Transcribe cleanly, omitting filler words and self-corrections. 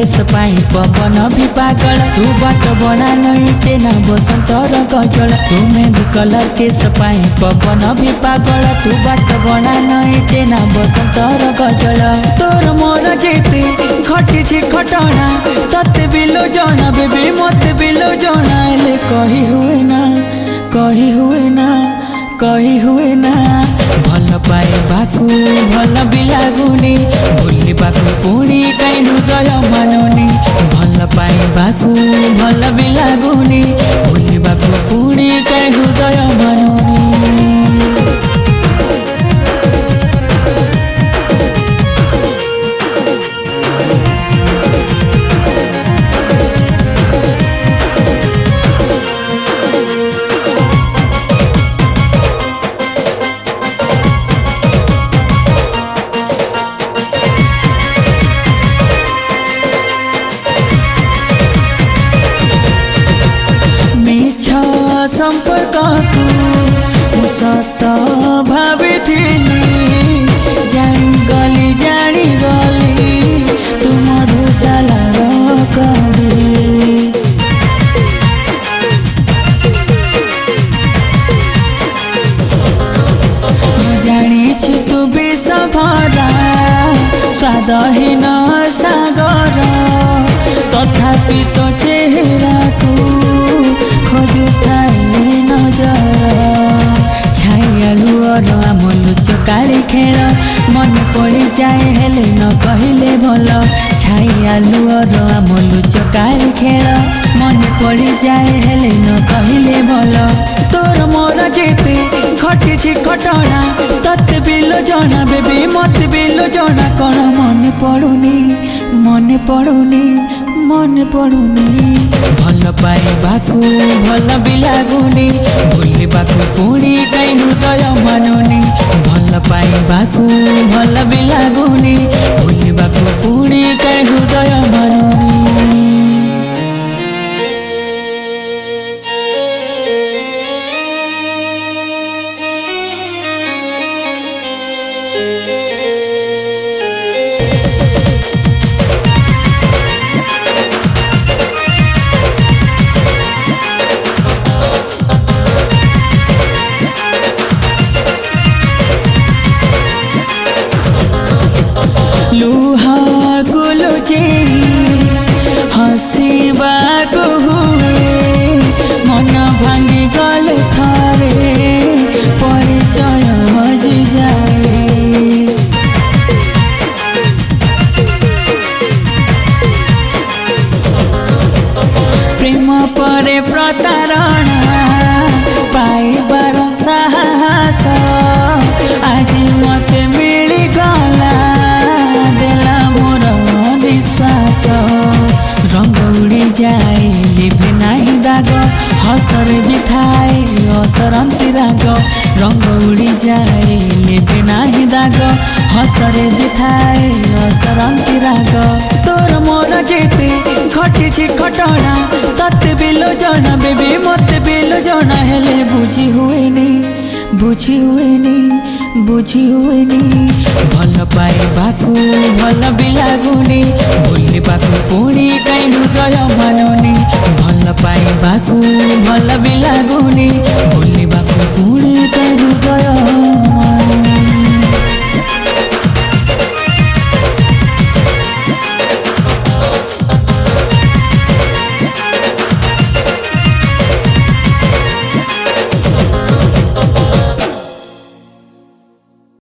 Case पाई पवन भी पागल तू बाट बना नहीं तेना बसंतर गजल तू मेहंदी कलर केस पाई पवन भी पागल तू बाट बना नहीं तेना बसंतर गजल तोर मोर जेते घटी घटना तते बिलो जना बेबी मत बिलो जना ले कही हुए ना कही हुए ना कही हुए ना भल पाइबाकू भल भी लागुनी भूलिबाकू पुणी कहीं हृदय मानुनी भल पाइबाकू भल भी लागुनी भूलिबाकू पुणी कहीं हृदय मानुनी। संपर्क को सत भावी जानी गली तू मधुशालार कवि जानी तू विष भरा स्वादहीन सागर तथापि तो चेहरा को खोजुथाए आम लुचकाली खेल मन पड़ी जाए हेले न कहले भल छाइया लुअर आम लुचकाली खेल मन पड़ी जाए हेले न कहले भल तोर मोर जेते घटी घटना तते बिलो जना बेबी मत बिलो जना कौन मन पड़ुनी मन पड़ुनी मन पड़ुनी भल पाइबाकू भल भी लागुनी भूलिबाकू पुणी कहीं हृदय मानुनी भल पाइबाकू भल भी लागुनी भूलिबाकू पुणी कहीं हृदय मानुनी। लुहा गुलुचे हसीबा को हुए मन भांगी गल थारे परिचय हजी जाए प्रेम परे प्रतारणा पाइबार साहस आज मत मिली गला रंग उड़ी जाए लिभे नहीं दाग हसरे भी थाए असरंती राग रंग उड़ी जाए लिभे नहीं दाग हसरे भी थाए असरंती राग तोर मोर जेते घटी घटना तते बिलो जना बेबी मत बिलो जना हेले बुझी हुएनी बुझी हुएनी बुझी हुएनी भल पाइबाकू भल भी लागुनी भूलिबाकू पुणी कहीं हृदय मानुनी भल पाइबाकू भल भी लागुनी भूलिबाकू पुणी कहीं हृदय